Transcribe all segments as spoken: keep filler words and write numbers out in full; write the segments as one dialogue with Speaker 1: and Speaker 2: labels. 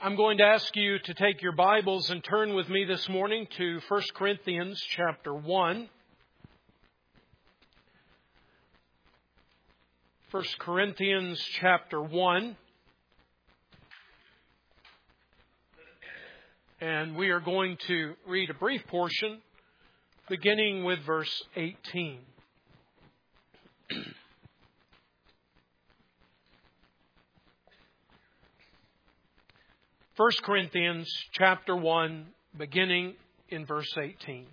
Speaker 1: I'm going to ask you to take your Bibles and turn with me this morning to First Corinthians chapter one. First Corinthians chapter one. And we are going to read a brief portion beginning with verse eighteen. First Corinthians chapter one, beginning in verse eighteen.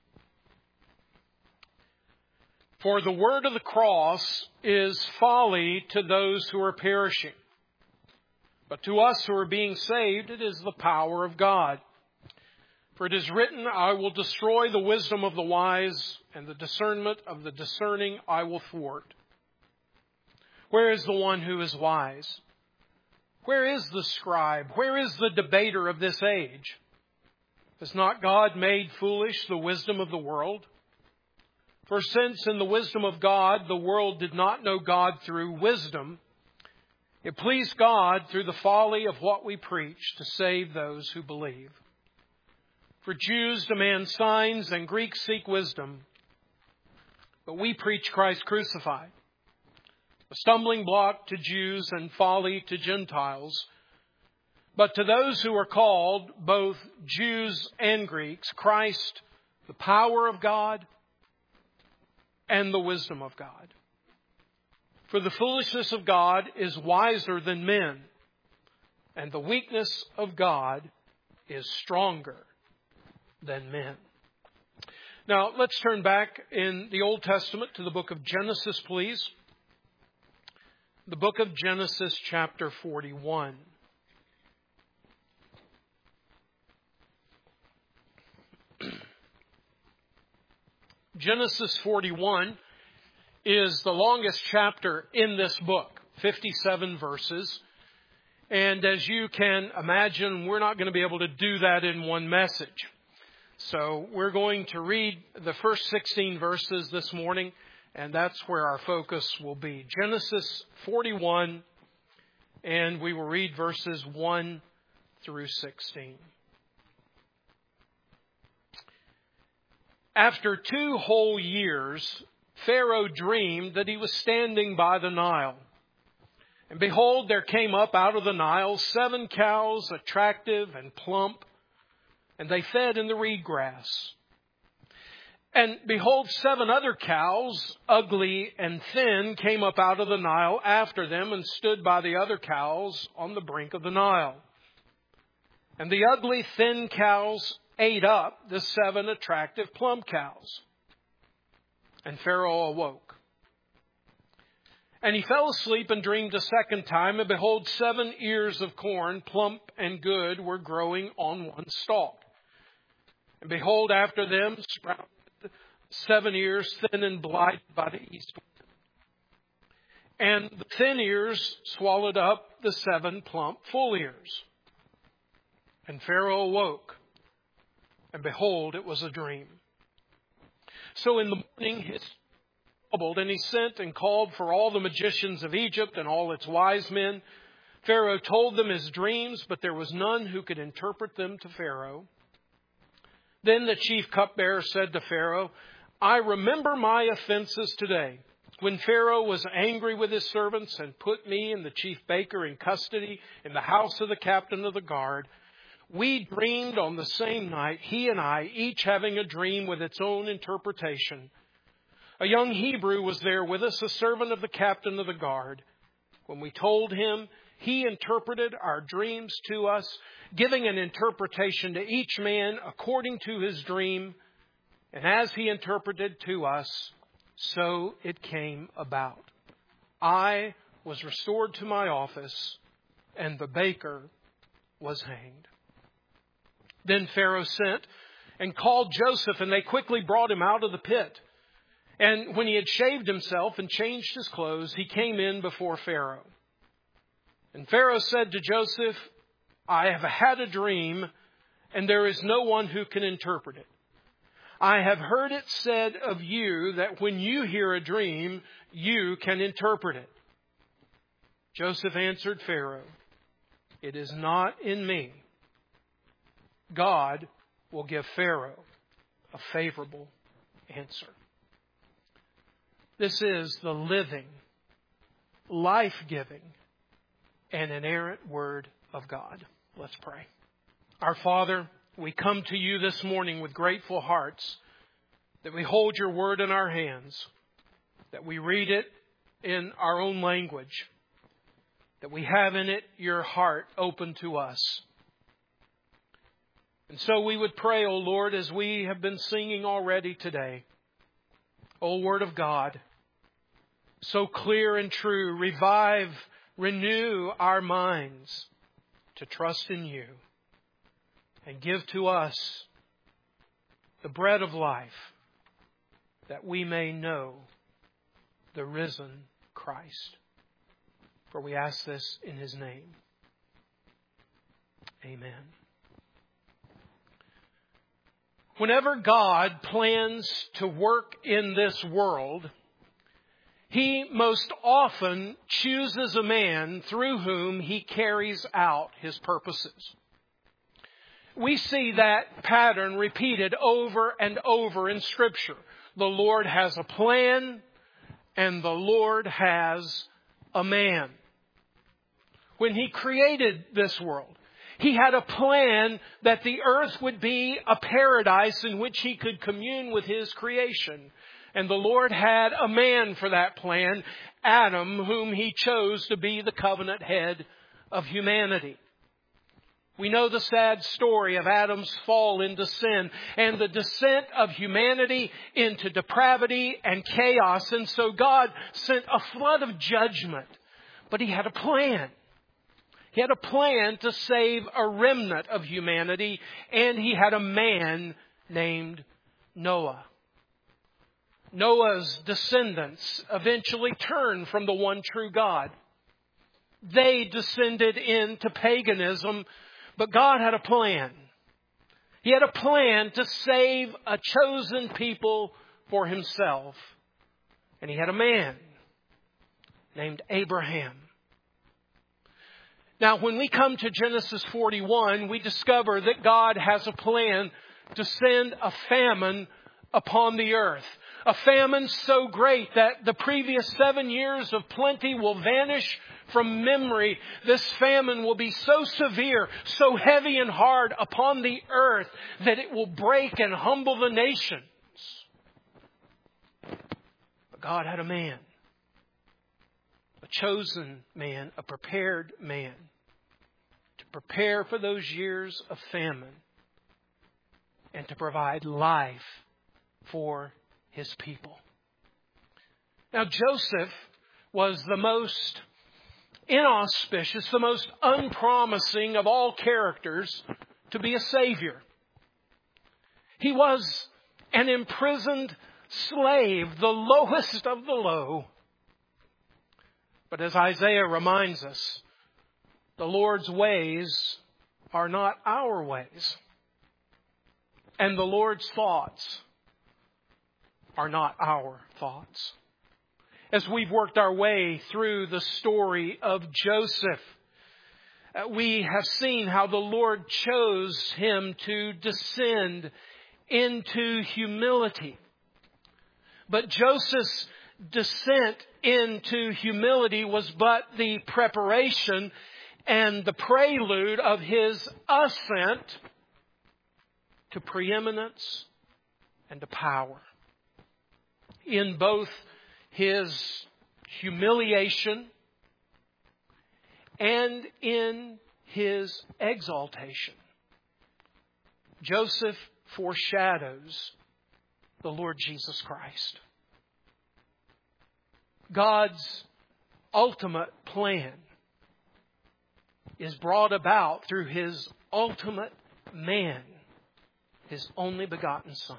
Speaker 1: For the word of the cross is folly to those who are perishing, but to us who are being saved it is the power of God. For it is written, I will destroy the wisdom of the wise, and the discernment of the discerning I will thwart. Where is the one who is wise? Where is the scribe? Where is the debater of this age? Has not God made foolish the wisdom of the world? For since in the wisdom of God the world did not know God through wisdom, it pleased God through the folly of what we preach to save those who believe. For Jews demand signs and Greeks seek wisdom, but we preach Christ crucified, a stumbling block to Jews and folly to Gentiles. But to those who are called, both Jews and Greeks, Christ, the power of God and the wisdom of God. For the foolishness of God is wiser than men, and the weakness of God is stronger than men. Now, let's turn back in the Old Testament to the book of Genesis, please. The book of Genesis, chapter forty-one. Genesis forty-one is the longest chapter in this book, fifty-seven verses. And as you can imagine, we're not going to be able to do that in one message. So we're going to read the first sixteen verses this morning, and that's where our focus will be. Genesis forty-one, and we will read verses one through sixteen. After two whole years, Pharaoh dreamed that he was standing by the Nile. And behold, there came up out of the Nile seven cows, attractive and plump, and they fed in the reed grass. And behold, seven other cows, ugly and thin, came up out of the Nile after them and stood by the other cows on the brink of the Nile. And the ugly, thin cows ate up the seven attractive plump cows. And Pharaoh awoke. And he fell asleep and dreamed a second time, and behold, seven ears of corn, plump and good, were growing on one stalk. And behold, after them sprouted seven ears, thin and blighted by the east wind. And the thin ears swallowed up the seven plump full ears. And Pharaoh awoke, and behold, it was a dream. So in the morning he troubled, and he sent and called for all the magicians of Egypt and all its wise men. Pharaoh told them his dreams, but there was none who could interpret them to Pharaoh. Then the chief cupbearer said to Pharaoh, I remember my offenses today, when Pharaoh was angry with his servants and put me and the chief baker in custody in the house of the captain of the guard. We dreamed on the same night, he and I, each having a dream with its own interpretation. A young Hebrew was there with us, a servant of the captain of the guard. When we told him, he interpreted our dreams to us, giving an interpretation to each man according to his dream. And as he interpreted to us, so it came about. I was restored to my office, and the baker was hanged. Then Pharaoh sent and called Joseph, and they quickly brought him out of the pit. And when he had shaved himself and changed his clothes, he came in before Pharaoh. And Pharaoh said to Joseph, I have had a dream, and there is no one who can interpret it. I have heard it said of you that when you hear a dream, you can interpret it. Joseph answered Pharaoh, it is not in me, God will give Pharaoh a favorable answer. This is the living, life-giving, and inerrant Word of God. Let's pray. Our Father, we come to you this morning with grateful hearts that we hold your Word in our hands, that we read it in our own language, that we have in it your heart open to us. And so we would pray, O Lord, as we have been singing already today, O Word of God, so clear and true, revive, renew our minds to trust in you and give to us the bread of life that we may know the risen Christ. For we ask this in His name. Amen. Whenever God plans to work in this world, He most often chooses a man through whom He carries out His purposes. We see that pattern repeated over and over in Scripture. The Lord has a plan, and the Lord has a man. When He created this world, He had a plan that the earth would be a paradise in which He could commune with His creation. And the Lord had a man for that plan, Adam, whom He chose to be the covenant head of humanity. We know the sad story of Adam's fall into sin and the descent of humanity into depravity and chaos. And so God sent a flood of judgment. But He had a plan. He had a plan to save a remnant of humanity, and He had a man named Noah. Noah's descendants eventually turned from the one true God. They descended into paganism, but God had a plan. He had a plan to save a chosen people for Himself. And He had a man named Abraham. Now, when we come to Genesis forty-one, we discover that God has a plan to send a famine upon the earth. A famine so great that the previous seven years of plenty will vanish from memory. This famine will be so severe, so heavy and hard upon the earth that it will break and humble the nations. But God had a man, a chosen man, a prepared man, to prepare for those years of famine and to provide life for His people. Now, Joseph was the most inauspicious, the most unpromising of all characters to be a savior. He was an imprisoned slave, the lowest of the low. But as Isaiah reminds us, the Lord's ways are not our ways, and the Lord's thoughts are not our thoughts. As we've worked our way through the story of Joseph, we have seen how the Lord chose him to descend into humility. But Joseph's descent into humility was but the preparation and the prelude of his ascent to preeminence and to power. In both his humiliation and in his exaltation, Joseph foreshadows the Lord Jesus Christ. God's ultimate plan is brought about through His ultimate man, His only begotten Son.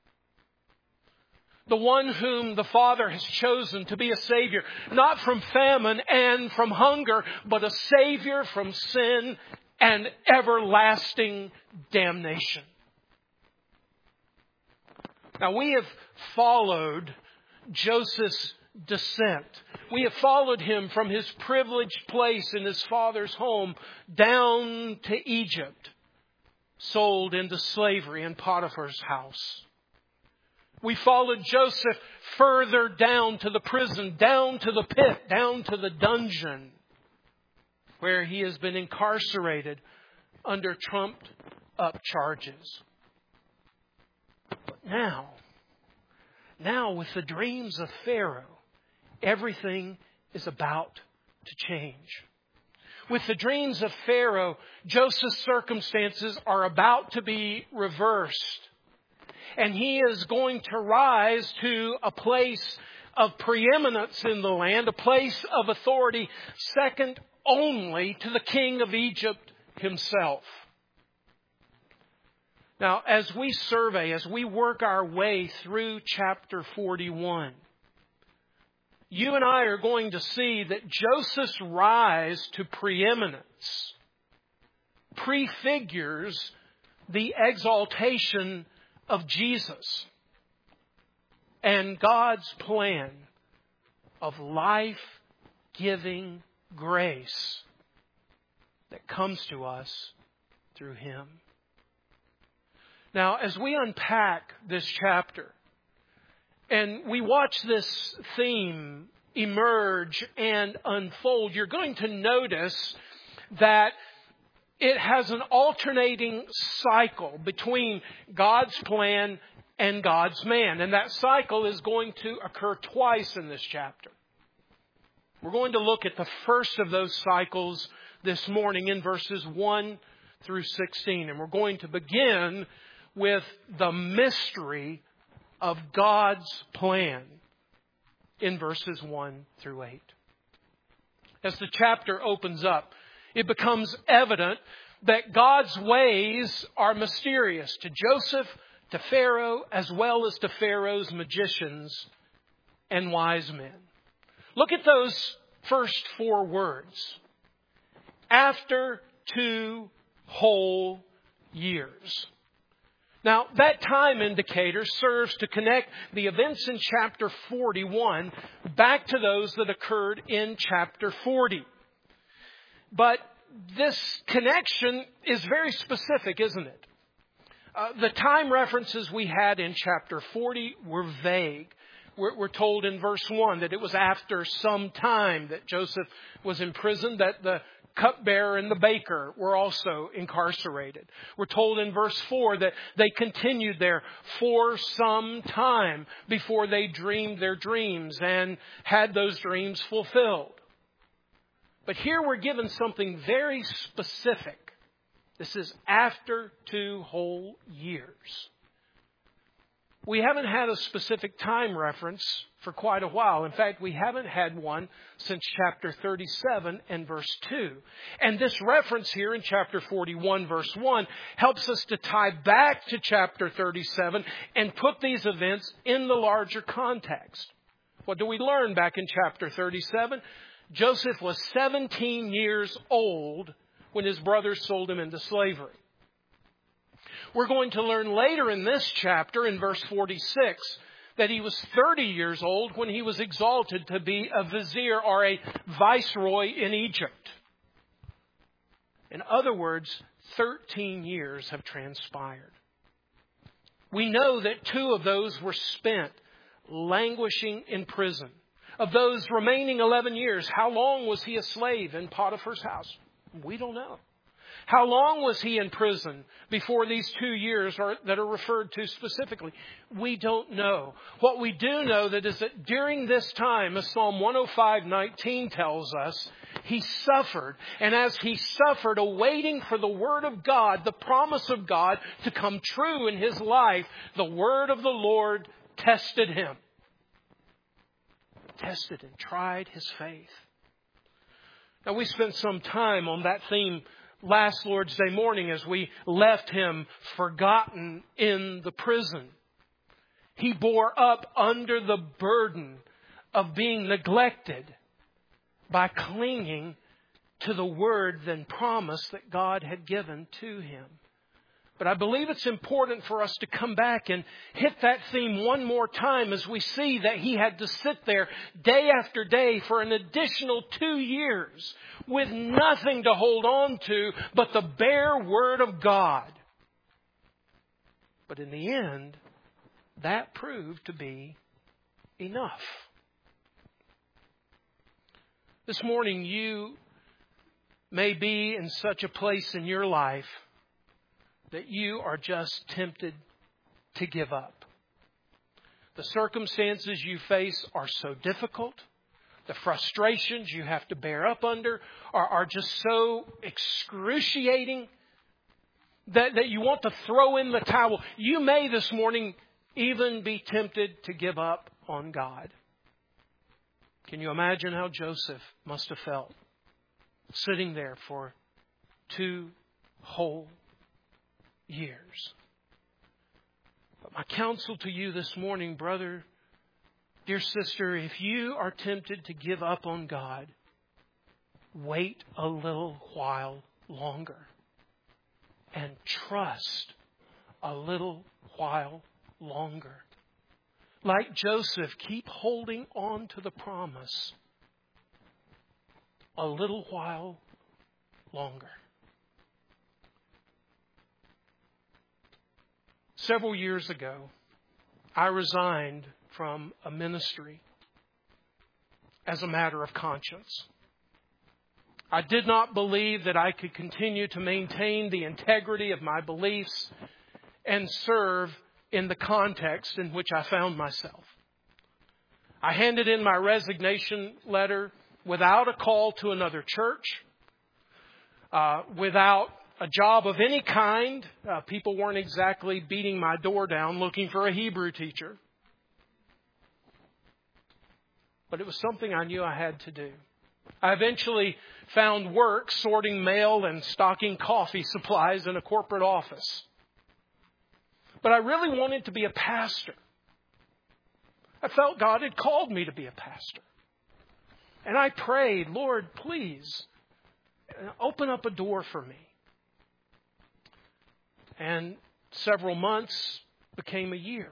Speaker 1: The one whom the Father has chosen to be a Savior, not from famine and from hunger, but a Savior from sin and everlasting damnation. Now, we have followed Joseph's descent. We have followed him from his privileged place in his father's home down to Egypt, sold into slavery in Potiphar's house. We followed Joseph further down to the prison, down to the pit, down to the dungeon, where he has been incarcerated under trumped up charges. But now, now with the dreams of Pharaoh, everything is about to change. With the dreams of Pharaoh, Joseph's circumstances are about to be reversed. And he is going to rise to a place of preeminence in the land, a place of authority second only to the king of Egypt himself. Now, as we survey, as we work our way through chapter forty-one, you and I are going to see that Joseph's rise to preeminence prefigures the exaltation of Jesus and God's plan of life-giving grace that comes to us through Him. Now, as we unpack this chapter and we watch this theme emerge and unfold, you're going to notice that it has an alternating cycle between God's plan and God's man. And that cycle is going to occur twice in this chapter. We're going to look at the first of those cycles this morning in verses one through sixteen. And we're going to begin with the mystery of God's plan in verses one through eight. As the chapter opens up, it becomes evident that God's ways are mysterious to Joseph, to Pharaoh, as well as to Pharaoh's magicians and wise men. Look at those first four words. After two whole years. Now, that time indicator serves to connect the events in chapter forty-one back to those that occurred in chapter forty. But this connection is very specific, isn't it? Uh, the time references we had in chapter forty were vague. We're, we're told in verse one that it was after some time that Joseph was imprisoned, that the cupbearer and the baker were also incarcerated. We're told in verse four that they continued there for some time before they dreamed their dreams and had those dreams fulfilled. But here we're given something very specific. This is after two whole years. We haven't had a specific time reference for quite a while. In fact, we haven't had one since chapter thirty-seven and verse two. And this reference here in chapter forty-one, verse one, helps us to tie back to chapter thirty-seven and put these events in the larger context. What do we learn back in chapter thirty-seven? Joseph was seventeen years old when his brothers sold him into slavery. We're going to learn later in this chapter, in verse forty-six, that he was thirty years old when he was exalted to be a vizier or a viceroy in Egypt. In other words, thirteen years have transpired. We know that two of those were spent languishing in prison. Of those remaining eleven years, how long was he a slave in Potiphar's house? We don't know. How long was he in prison before these two years are, that are referred to specifically? We don't know. What we do know that is that during this time, as Psalm one oh five nineteen tells us, he suffered. And as he suffered, awaiting for the word of God, the promise of God to come true in his life, the word of the Lord tested him. Tested and tried his faith. Now, we spent some time on that theme last Lord's Day morning as we left him forgotten in the prison. He bore up under the burden of being neglected by clinging to the word and promise that God had given to him. But I believe it's important for us to come back and hit that theme one more time as we see that he had to sit there day after day for an additional two years with nothing to hold on to but the bare Word of God. But in the end, that proved to be enough. This morning, you may be in such a place in your life that you are just tempted to give up. The circumstances you face are so difficult. The frustrations you have to bear up under are, are just so excruciating that, that you want to throw in the towel. You may this morning even be tempted to give up on God. Can you imagine how Joseph must have felt sitting there for two whole years? But my counsel to you this morning, brother, dear sister, if you are tempted to give up on God, wait a little while longer and trust a little while longer. Like Joseph, keep holding on to the promise a little while longer. Several years ago, I resigned from a ministry as a matter of conscience. I did not believe that I could continue to maintain the integrity of my beliefs and serve in the context in which I found myself. I handed in my resignation letter without a call to another church, uh, without a job of any kind. Uh, people weren't exactly beating my door down looking for a Hebrew teacher. But it was something I knew I had to do. I eventually found work sorting mail and stocking coffee supplies in a corporate office. But I really wanted to be a pastor. I felt God had called me to be a pastor. And I prayed, Lord, please open up a door for me. And several months became a year.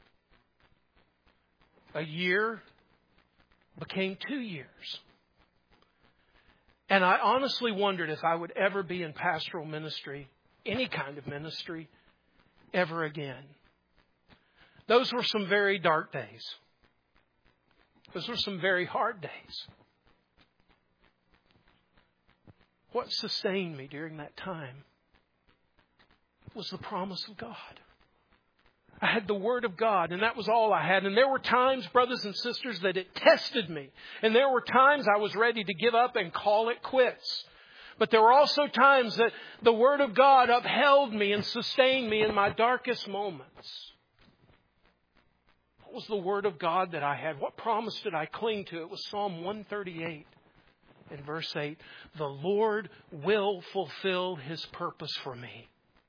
Speaker 1: A year became two years. And I honestly wondered if I would ever be in pastoral ministry, any kind of ministry, ever again. Those were some very dark days. Those were some very hard days. What sustained me during that time was the promise of God. I had the Word of God, and that was all I had. And there were times, brothers and sisters, that it tested me. And there were times I was ready to give up and call it quits. But there were also times that the Word of God upheld me and sustained me in my darkest moments. What was the Word of God that I had? What promise did I cling to? It was Psalm one thirty-eight in verse eight. The Lord will fulfill His purpose for me.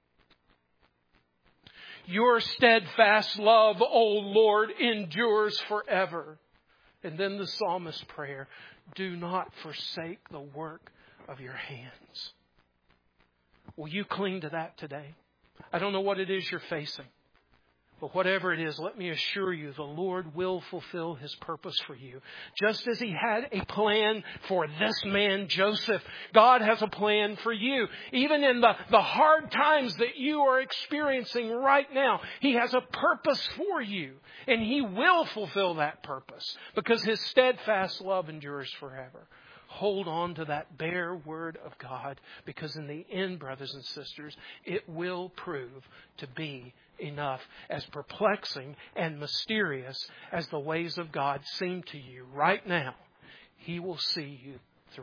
Speaker 1: Your steadfast love, O Lord, endures forever. And then the psalmist's prayer, do not forsake the work of your hands. Will you cling to that today? I don't know what it is you're facing. But whatever it is, let me assure you, the Lord will fulfill His purpose for you. Just as He had a plan for this man, Joseph, God has a plan for you. Even in the, the hard times that you are experiencing right now, He has a purpose for you. And He will fulfill that purpose because His steadfast love endures forever. Hold on to that bare Word of God, because in the end, brothers and sisters, it will prove to be enough. As perplexing and mysterious as the ways of God seem to you right now, He will see you through.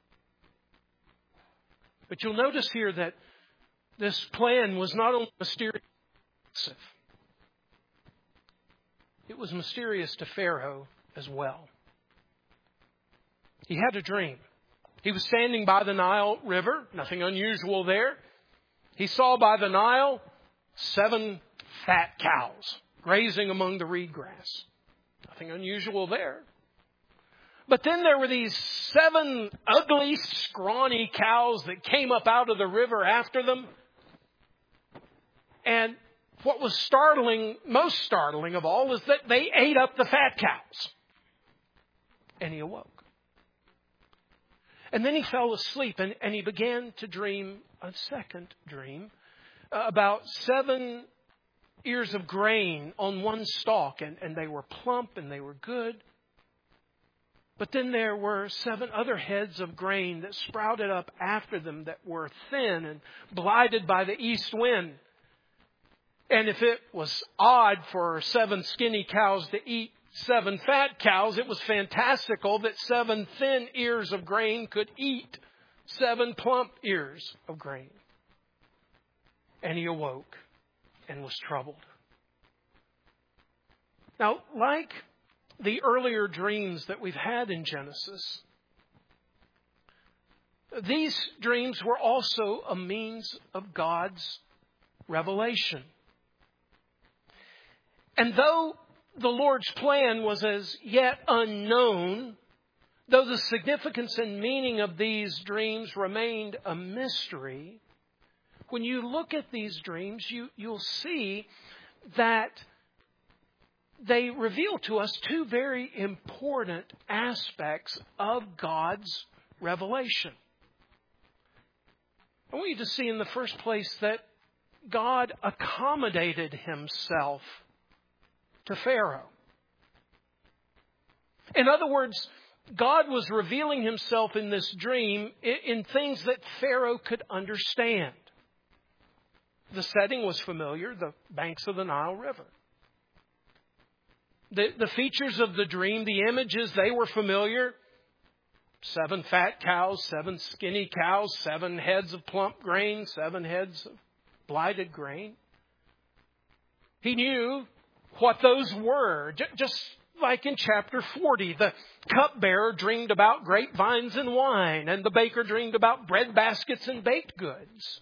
Speaker 1: But you'll notice here that this plan was not only mysterious, it was mysterious to Pharaoh as well. He had a dream. He was standing by the Nile River. Nothing unusual there. He saw by the Nile seven fat cows grazing among the reed grass. Nothing unusual there. But then there were these seven ugly, scrawny cows that came up out of the river after them. And what was startling, most startling of all, is that they ate up the fat cows. And he awoke. And then he fell asleep, and, and he began to dream a second dream uh, about seven ears of grain on one stalk, and, and they were plump and they were good. But then there were seven other heads of grain that sprouted up after them that were thin and blighted by the east wind. And if it was odd for seven skinny cows to eat seven fat cows, it was fantastical that seven thin ears of grain could eat seven plump ears of grain. And he awoke and was troubled. Now, like the earlier dreams that we've had in Genesis, these dreams were also a means of God's revelation. And though the Lord's plan was as yet unknown, though the significance and meaning of these dreams remained a mystery, when you look at these dreams, you, you'll see that they reveal to us two very important aspects of God's revelation. I want you to see in the first place that God accommodated himself to Pharaoh. In other words, God was revealing himself in this dream in things that Pharaoh could understand. The setting was familiar, the banks of the Nile River. The, the features of the dream, the images, they were familiar. Seven fat cows, seven skinny cows, seven heads of plump grain, seven heads of blighted grain. He knew what those were. Just like in chapter forty, the cupbearer dreamed about grapevines and wine, and the baker dreamed about bread baskets and baked goods.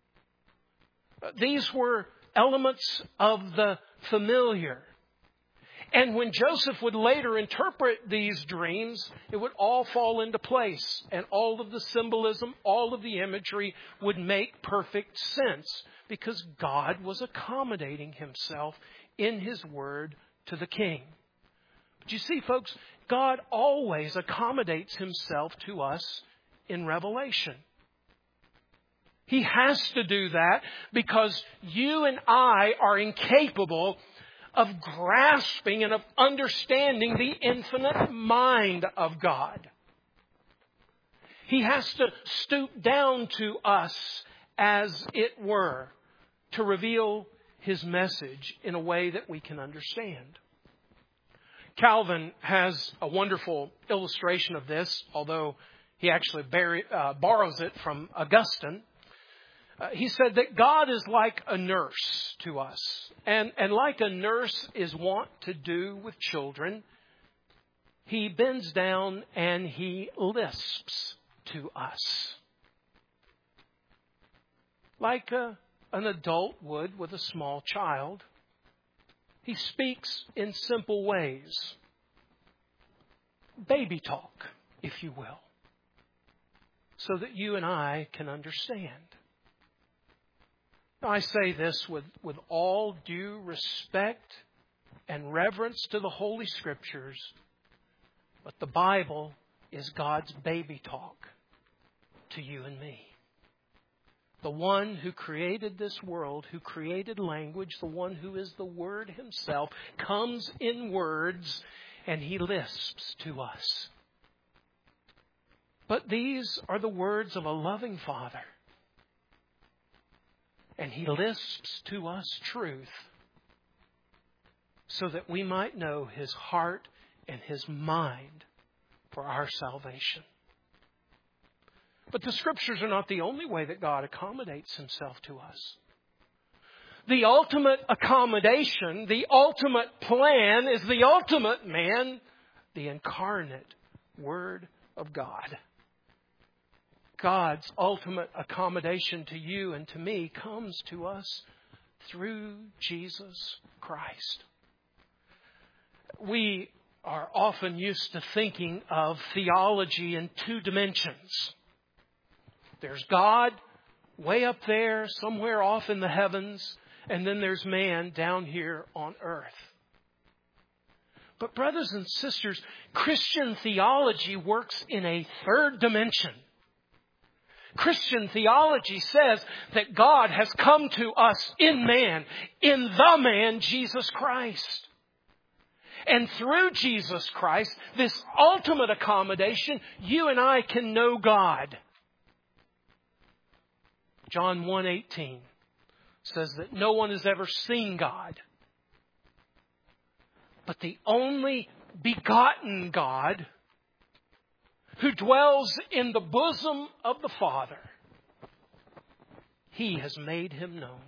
Speaker 1: These were elements of the familiar. And when Joseph would later interpret these dreams, it would all fall into place. And all of the symbolism, all of the imagery would make perfect sense because God was accommodating himself in his word to the king. But you see, folks, God always accommodates himself to us in revelation. He has to do that because you and I are incapable of grasping and of understanding the infinite mind of God. He has to stoop down to us, as it were, to reveal his message in a way that we can understand. Calvin has a wonderful illustration of this, although he actually bury, uh, borrows it from Augustine. Uh, he said that God is like a nurse to us. And, and like a nurse is wont to do with children, he bends down and he lisps to us. Like a, an adult would with a small child. He speaks in simple ways. Baby talk, if you will. So that you and I can understand. Now, I say this with, with all due respect and reverence to the Holy Scriptures, but the Bible is God's baby talk to you and me. The one who created this world, who created language, the one who is the Word himself, comes in words and he lisps to us. But these are the words of a loving Father. And he lisps to us truth so that we might know his heart and his mind for our salvation. But the Scriptures are not the only way that God accommodates himself to us. The ultimate accommodation, the ultimate plan is the ultimate man, the incarnate Word of God. God's ultimate accommodation to you and to me comes to us through Jesus Christ. We are often used to thinking of theology in two dimensions. There's God way up there, somewhere off in the heavens, And then there's man down here on earth. But brothers and sisters, Christian theology works in a third dimension. Christian theology says that God has come to us in man, in the man, Jesus Christ. And through Jesus Christ, this ultimate accommodation, you and I can know God. John one eighteen says that no one has ever seen God. But the only begotten God, who dwells in the bosom of the Father, He has made Him known.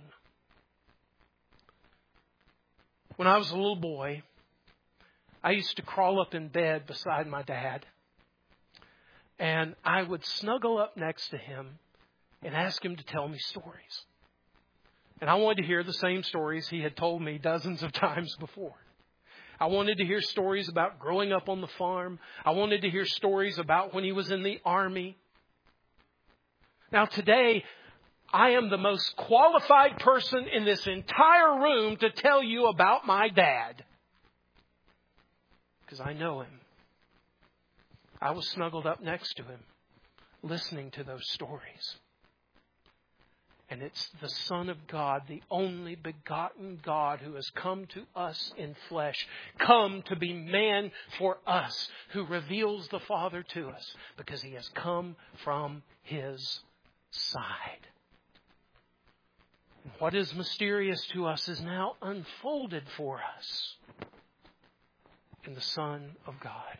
Speaker 1: When I was a little boy, I used to crawl up in bed beside my dad, and I would snuggle up next to him and ask him to tell me stories. And I wanted to hear the same stories he had told me dozens of times before. I wanted to hear stories about growing up on the farm. I wanted to hear stories about when he was in the army. Now today, I am the most qualified person in this entire room to tell you about my dad. Because I know him. I was snuggled up next to him, listening to those stories. And it's the Son of God, the only begotten God, who has come to us in flesh, come to be man for us, who reveals the Father to us, because He has come from His side. And what is mysterious to us is now unfolded for us in the Son of God.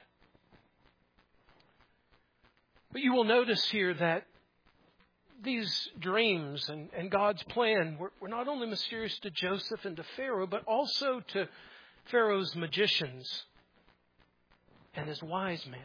Speaker 1: But you will notice here that these dreams and, and God's plan were, were not only mysterious to Joseph and to Pharaoh, but also to Pharaoh's magicians and his wise men.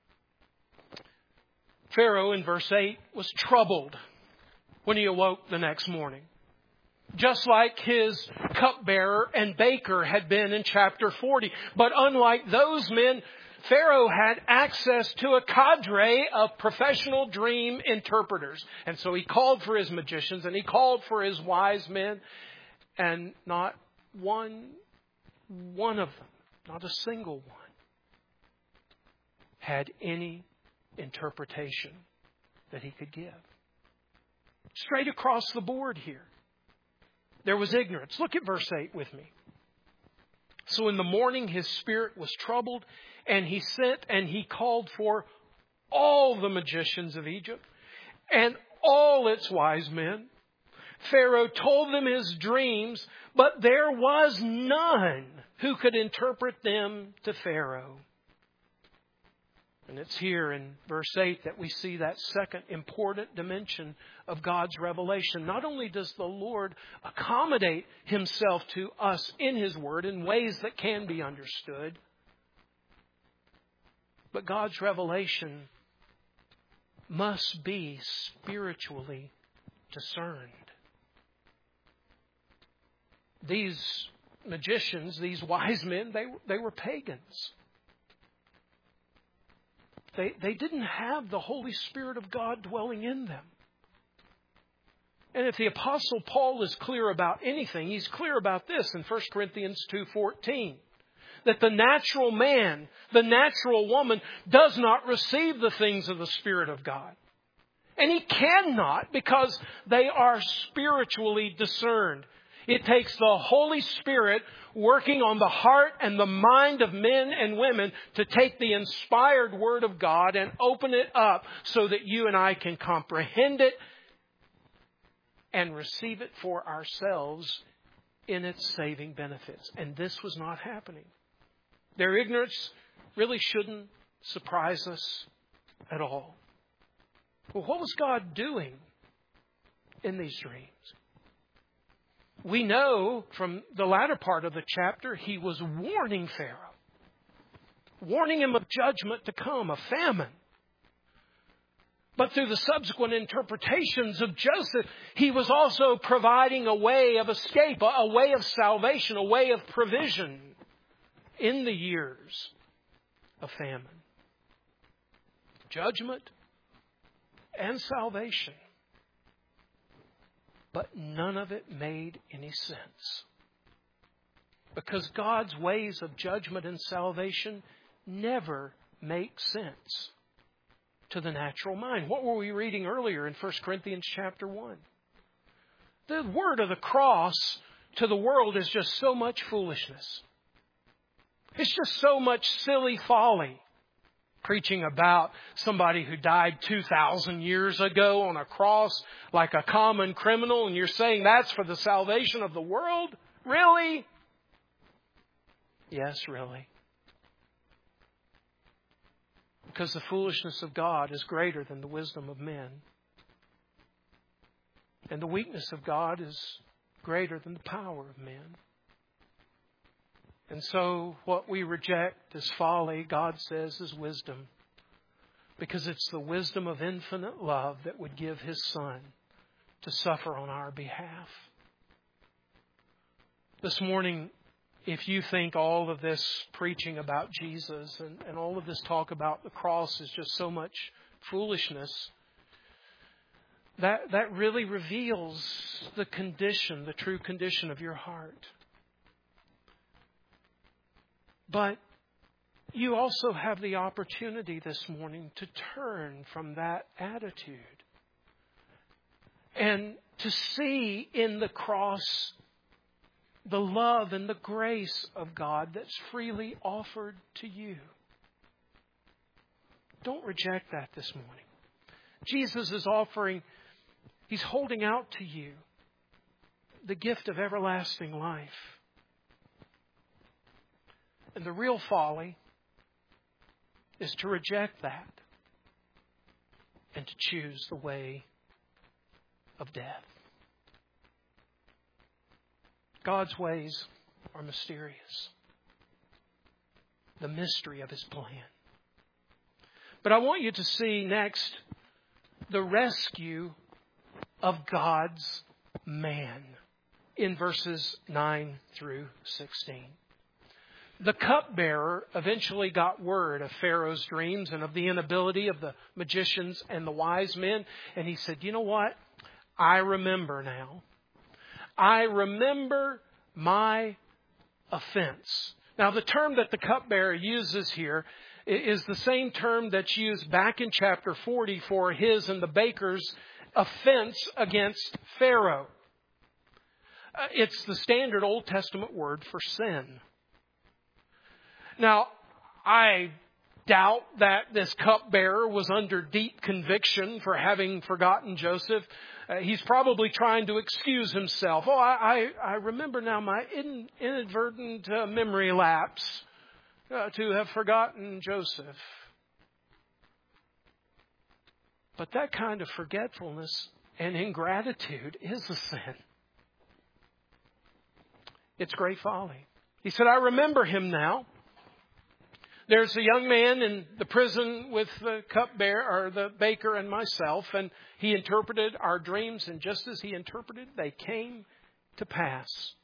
Speaker 1: Pharaoh, in verse eight, was troubled when he awoke the next morning, just like his cupbearer and baker had been in chapter forty. But unlike those men, Pharaoh had access to a cadre of professional dream interpreters. And so he called for his magicians and he called for his wise men. And not one, one of them, not a single one, had any interpretation that he could give. Straight across the board here, there was ignorance. Look at verse eight with me. So in the morning his spirit was troubled, and he sent and he called for all the magicians of Egypt and all its wise men. Pharaoh told them his dreams, but there was none who could interpret them to Pharaoh. And it's here in verse eight that we see that second important dimension of God's revelation. Not only does the Lord accommodate Himself to us in His Word in ways that can be understood, but God's revelation must be spiritually discerned. These magicians, these wise men, they, they were pagans. They, they didn't have the Holy Spirit of God dwelling in them. And if the Apostle Paul is clear about anything, he's clear about this in First Corinthians two fourteen. That the natural man, the natural woman, does not receive the things of the Spirit of God. And he cannot, because they are spiritually discerned. It takes the Holy Spirit working on the heart and the mind of men and women to take the inspired Word of God and open it up so that you and I can comprehend it and receive it for ourselves in its saving benefits. And this was not happening. Their ignorance really shouldn't surprise us at all. Well, what was God doing in these dreams? We know from the latter part of the chapter, He was warning Pharaoh, warning him of judgment to come, a famine. But through the subsequent interpretations of Joseph, He was also providing a way of escape, a way of salvation, a way of provision in the years of famine. Judgment and salvation. But none of it made any sense. Because God's ways of judgment and salvation never make sense to the natural mind. What were we reading earlier in First Corinthians chapter one? The word of the cross to the world is just so much foolishness. It's just so much silly folly. Preaching about somebody who died two thousand years ago on a cross like a common criminal, and you're saying that's for the salvation of the world? Really? Yes, really. Because the foolishness of God is greater than the wisdom of men. And the weakness of God is greater than the power of men. And so what we reject as folly, God says, is wisdom. Because it's the wisdom of infinite love that would give His Son to suffer on our behalf. This morning, if you think all of this preaching about Jesus and, and all of this talk about the cross is just so much foolishness, that, that really reveals the condition, the true condition of your heart. But you also have the opportunity this morning to turn from that attitude and to see in the cross the love and the grace of God that's freely offered to you. Don't reject that this morning. Jesus is offering, He's holding out to you the gift of everlasting life. And the real folly is to reject that and to choose the way of death. God's ways are mysterious. The mystery of His plan. But I want you to see next the rescue of God's man in verses nine through sixteen. The cupbearer eventually got word of Pharaoh's dreams and of the inability of the magicians and the wise men. And he said, you know what? I remember now. I remember my offense. Now, the term that the cupbearer uses here is the same term that's used back in chapter forty for his and the baker's offense against Pharaoh. It's the standard Old Testament word for sin. Now, I doubt that this cupbearer was under deep conviction for having forgotten Joseph. Uh, he's probably trying to excuse himself. Oh, I, I, I remember now my in, inadvertent uh, memory lapse uh, to have forgotten Joseph. But that kind of forgetfulness and ingratitude is a sin. It's great folly. He said, I remember him now. There's a young man in the prison with the cupbearer or the baker and myself, and he interpreted our dreams, and just as he interpreted, they came to pass.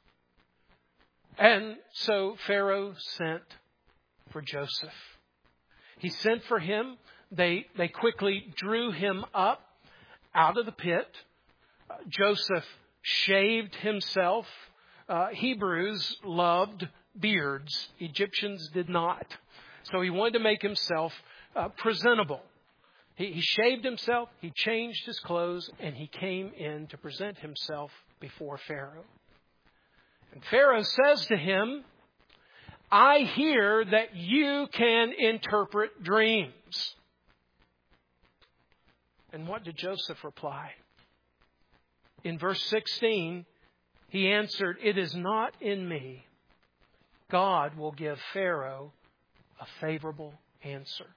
Speaker 1: And so Pharaoh sent for Joseph. He sent for him. They, they quickly drew him up out of the pit. Uh, Joseph shaved himself. Uh, Hebrews loved beards. Egyptians did not. So he wanted to make himself uh, presentable. He, he shaved himself, he changed his clothes, and he came in to present himself before Pharaoh. And Pharaoh says to him, I hear that you can interpret dreams. And what did Joseph reply? In verse sixteen, he answered, it is not in me. God will give Pharaoh a favorable answer.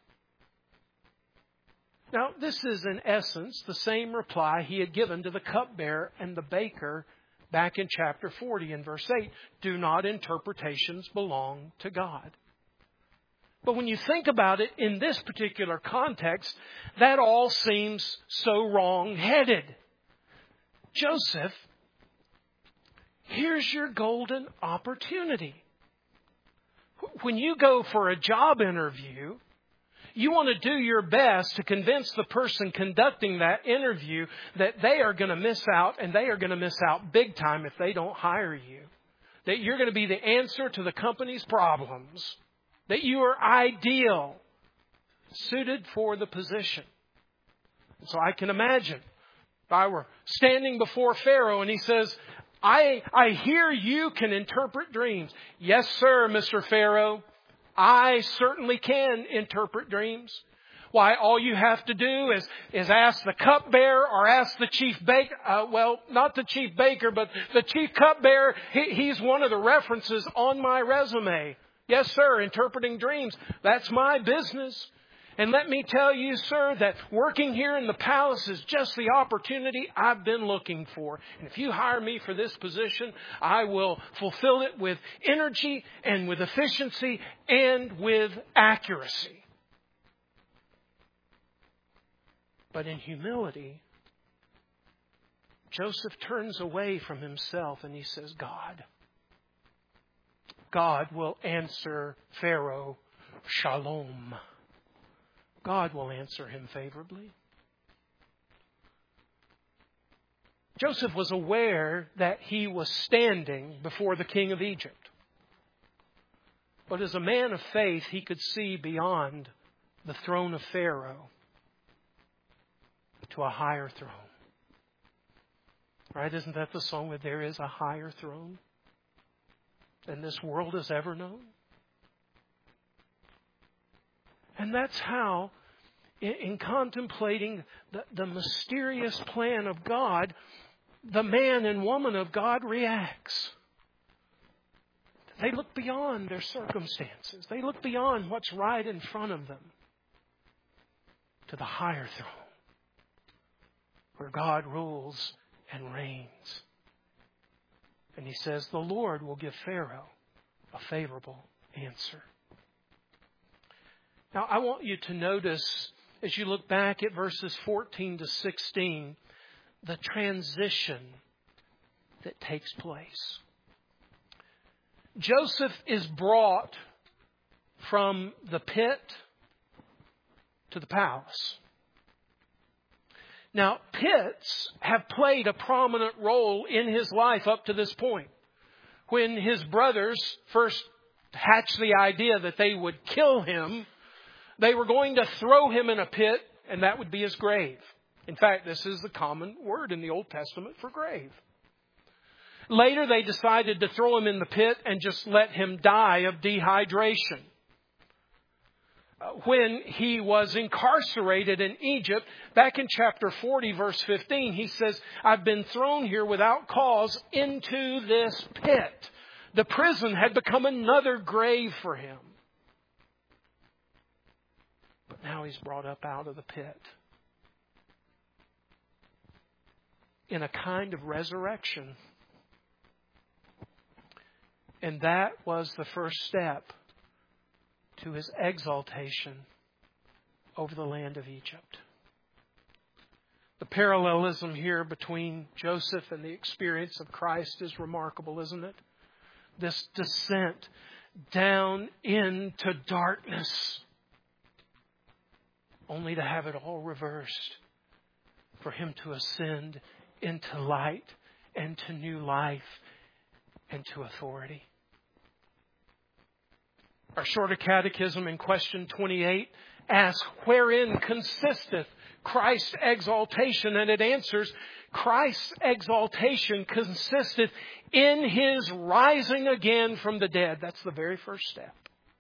Speaker 1: Now, this is in essence the same reply he had given to the cupbearer and the baker back in chapter forty and verse eight. Do not interpretations belong to God? But when you think about it in this particular context, that all seems so wrong-headed. Joseph, here's your golden opportunity. When you go for a job interview, You want to do your best to convince the person conducting that interview that they are going to miss out, and they are going to miss out big time if they don't hire you. That you're going to be the answer to the company's problems. That you are ideal, suited for the position. So I can imagine if I were standing before Pharaoh and he says, I, I hear you can interpret dreams. Yes, sir, Mister Pharaoh. I certainly can interpret dreams. Why, all you have to do is, is ask the cupbearer or ask the chief baker. Uh, well, not the chief baker, but the chief cupbearer. He, he's one of the references on my resume. Yes, sir, interpreting dreams. That's my business. And let me tell you, sir, that working here in the palace is just the opportunity I've been looking for. And if you hire me for this position, I will fulfill it with energy and with efficiency and with accuracy. But in humility, Joseph turns away from himself and he says, God. God will answer Pharaoh shalom. God will answer him favorably. Joseph was aware that he was standing before the king of Egypt. But as a man of faith, he could see beyond the throne of Pharaoh to a higher throne. Right? Isn't that the song that there is a higher throne than this world has ever known? And that's how, in, in contemplating the, the mysterious plan of God, the man and woman of God reacts. They look beyond their circumstances. They look beyond what's right in front of them to the higher throne where God rules and reigns. And he says, the Lord will give Pharaoh a favorable answer. Now, I want you to notice, as you look back at verses fourteen to sixteen, the transition that takes place. Joseph is brought from the pit to the palace. Now, pits have played a prominent role in his life up to this point. When his brothers first hatched the idea that they would kill him, they were going to throw him in a pit, and that would be his grave. In fact, this is the common word in the Old Testament for grave. Later, they decided to throw him in the pit and just let him die of dehydration. When he was incarcerated in Egypt, back in chapter forty, verse fifteen, he says, I've been thrown here without cause into this pit. The prison had become another grave for him. But now he's brought up out of the pit in a kind of resurrection. And that was the first step to his exaltation over the land of Egypt. The parallelism here between Joseph and the experience of Christ is remarkable, isn't it? This descent down into darkness, only to have it all reversed, for him to ascend into light and to new life and to authority. Our shorter catechism in question twenty-eight asks, wherein consisteth Christ's exaltation? And it answers, Christ's exaltation consisteth in his rising again from the dead. That's the very first step.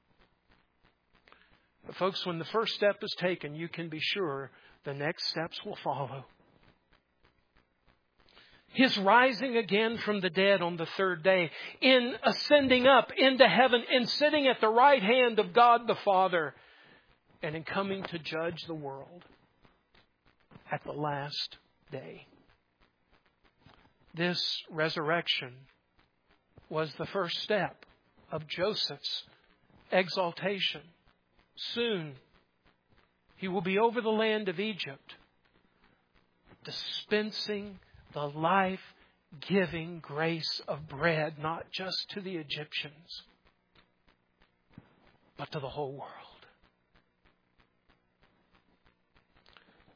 Speaker 1: But folks, when the first step is taken, you can be sure the next steps will follow. His rising again from the dead on the third day, in ascending up into heaven, in sitting at the right hand of God the Father, and in coming to judge the world at the last day. This resurrection was the first step of Joseph's exaltation. Soon, he will be over the land of Egypt, dispensing the life-giving grace of bread, not just to the Egyptians, but to the whole world.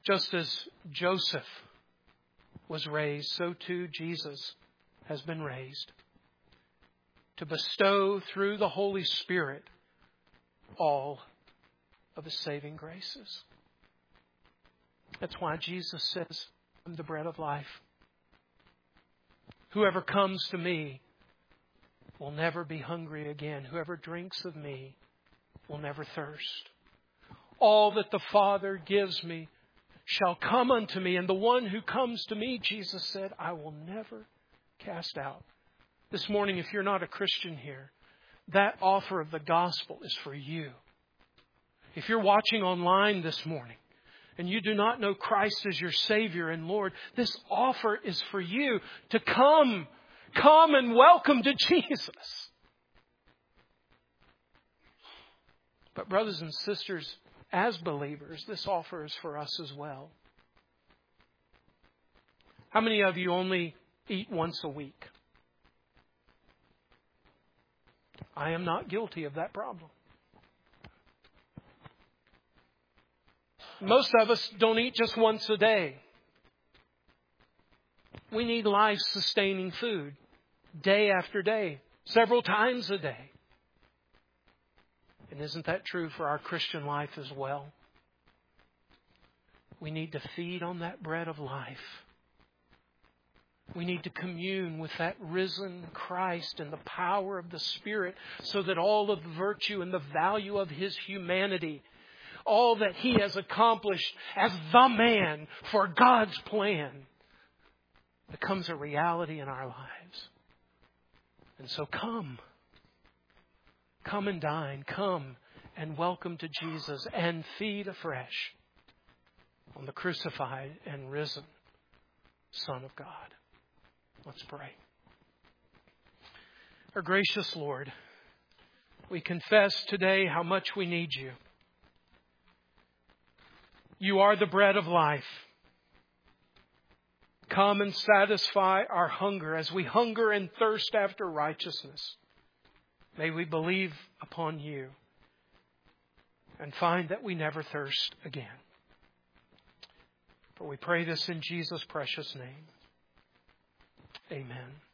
Speaker 1: Just as Joseph was raised, so too Jesus has been raised to bestow through the Holy Spirit all of His saving graces. That's why Jesus says, I'm the bread of life. Whoever comes to me will never be hungry again. Whoever drinks of me will never thirst. All that the Father gives me shall come unto me, and the one who comes to me, Jesus said, I will never cast out. This morning, if you're not a Christian here, that offer of the gospel is for you. If you're watching online this morning and you do not know Christ as your Savior and Lord, this offer is for you to come. Come and welcome to Jesus. But brothers and sisters, as believers, this offer is for us as well. How many of you only eat once a week? I am not guilty of that problem. Most of us don't eat just once a day. We need life-sustaining food day after day, several times a day. And isn't that true for our Christian life as well? We need to feed on that bread of life. We need to commune with that risen Christ and the power of the Spirit so that all of the virtue and the value of His humanity, all that He has accomplished as the man for God's plan, becomes a reality in our lives. And so come. Come and dine. Come and welcome to Jesus and feed afresh on the crucified and risen Son of God. Let's pray. Our gracious Lord, we confess today how much we need You. You are the bread of life. Come and satisfy our hunger as we hunger and thirst after righteousness. May we believe upon You and find that we never thirst again. For we pray this in Jesus' precious name. Amen.